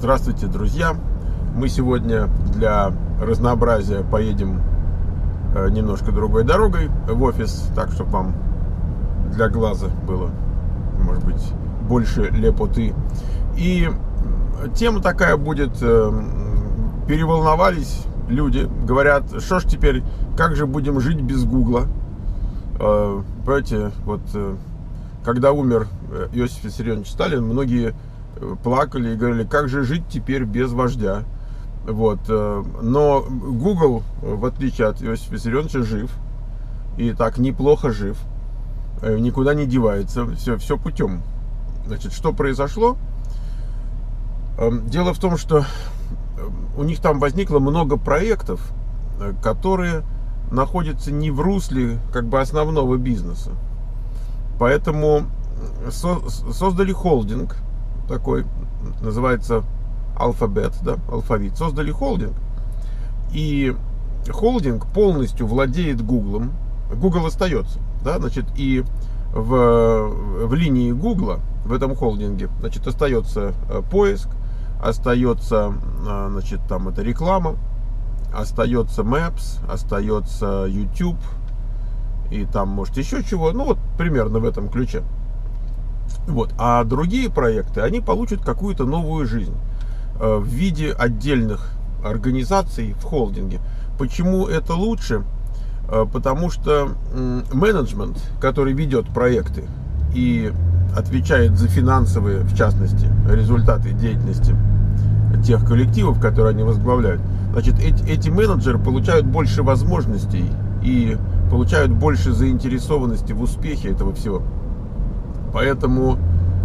Здравствуйте, друзья! Мы сегодня для разнообразия поедем немножко другой дорогой в офис, так, чтобы вам для глаза было, может быть, больше лепоты. И тема такая будет: переволновались люди, говорят, что ж теперь, как же будем жить без Гугла? Понимаете, вот когда умер Иосиф Виссарионович Сталин, многие плакали и говорили, как же жить теперь без вождя. Вот. Но Google, в отличие от Иосифа Виссарионовича, жив. И так неплохо жив. Никуда не девается. Все путем. Значит, что произошло? Дело в том, что у них там возникло много проектов, которые находятся не в русле как бы основного бизнеса. Поэтому создали холдинг такой, называется Alphabet, да, алфавит. Создали холдинг, и холдинг полностью владеет Гуглом. Google остается, да, значит, и в линии Гугла, в этом холдинге, значит, остается поиск, остается, значит, там это реклама, остается Maps, остается YouTube, и там, может, еще чего, ну, вот, примерно в этом ключе. Вот. А другие проекты, они получат какую-то новую жизнь в виде отдельных организаций в холдинге. Почему это лучше? Потому что менеджмент, который ведет проекты и отвечает за финансовые, в частности, результаты деятельности тех коллективов, которые они возглавляют, значит, эти менеджеры получают больше возможностей и получают больше заинтересованности в успехе этого всего. Поэтому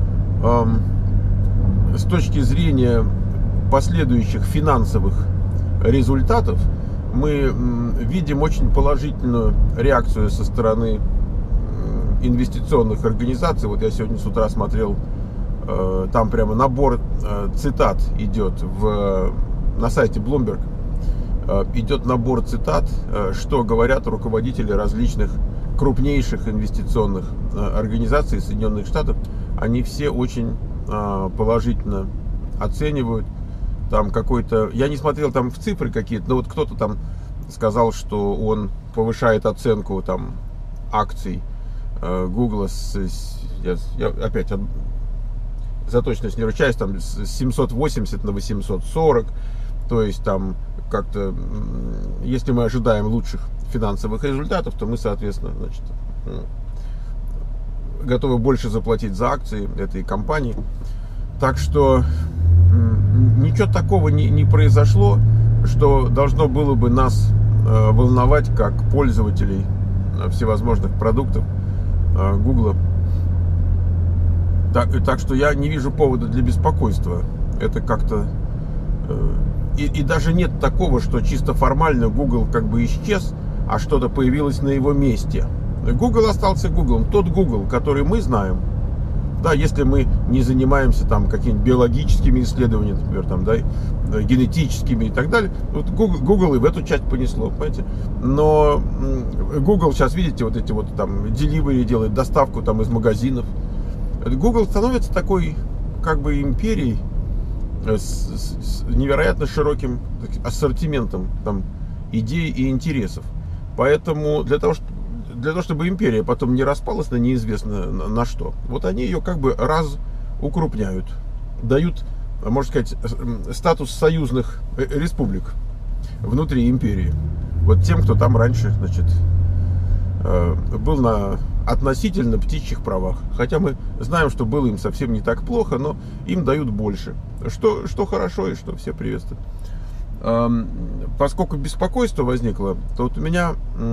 с точки зрения последующих финансовых результатов мы видим очень положительную реакцию со стороны инвестиционных организаций. Вот я сегодня с утра смотрел, там прямо набор цитат идет на сайте Bloomberg. Идет набор цитат, что говорят руководители различных крупнейших инвестиционных организаций Соединенных Штатов. Они все очень положительно оценивают. Там какой-то, я не смотрел там в цифры какие-то, но вот кто-то там сказал, что он повышает оценку там акций Google я опять за точность не ручаюсь, там с 780 на 840. То есть там как-то, если мы ожидаем лучших финансовых результатов, то мы, соответственно, значит, готовы больше заплатить за акции этой компании. Так что ничего такого не произошло, что должно было бы нас волновать как пользователей всевозможных продуктов Гугла. Так что я не вижу повода для беспокойства. Это как-то... И даже нет такого, что чисто формально Google как бы исчез, а что-то появилось на его месте. Google остался Google, тот Google, который мы знаем. Да, если мы не занимаемся там какими-нибудь биологическими исследованиями, например, там, да, генетическими и так далее, вот Google и в эту часть понесло, понимаете. Но Google сейчас, видите, вот эти вот там delivery делает, доставку там из магазинов. Google становится такой как бы империей с невероятно широким ассортиментом там идей и интересов. Поэтому для того, чтобы империя потом не распалась на неизвестно на что, вот они ее как бы укрупняют, дают, можно сказать, статус союзных республик внутри империи. Вот тем, кто там раньше, значит, был на относительно птичьих правах. Хотя мы знаем, что было им совсем не так плохо, но им дают больше. Что хорошо и что все приветствуют. Поскольку беспокойство возникло, то вот у меня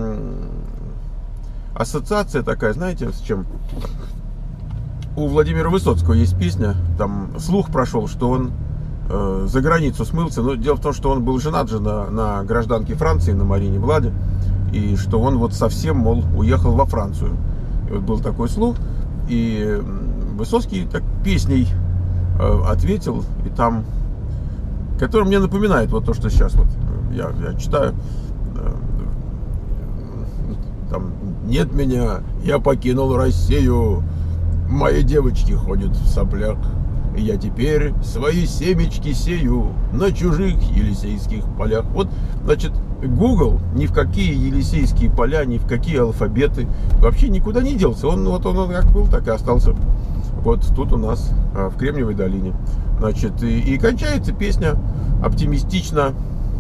ассоциация такая, знаете, с чем? У Владимира Высоцкого есть песня, там слух прошел, что он за границу смылся. Но дело в том, что он был женат же на гражданке Франции, на Марине Владе, и что он вот совсем, мол, уехал во Францию. И вот был такой слух, и Высоцкий так песней ответил, и там, который мне напоминает вот то, что сейчас вот я читаю. Там: нет меня, я покинул Россию, мои девочки ходят в соплях, я теперь свои семечки сею на чужих елисейских полях. Вот, значит, Google ни в какие елисейские поля, ни в какие алфабеты вообще никуда не делся. Он как был, так и остался. Вот тут у нас в Кремниевой долине. Значит, и кончается песня оптимистично.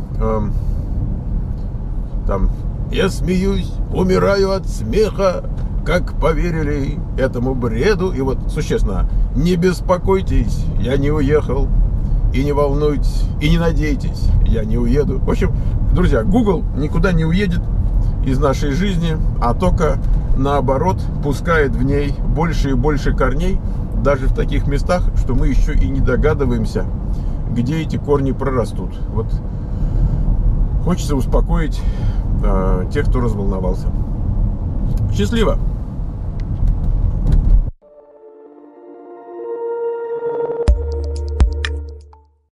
Там: я смеюсь, умираю от смеха, как поверили этому бреду. И вот существенно: не беспокойтесь, я не уехал, и не волнуйтесь, и не надейтесь, я не уеду. В общем, друзья, Google никуда не уедет из нашей жизни, а только наоборот пускает в ней больше и больше корней, даже в таких местах, что мы еще и не догадываемся, где эти корни прорастут. Вот хочется успокоить тех, кто разволновался. Счастливо!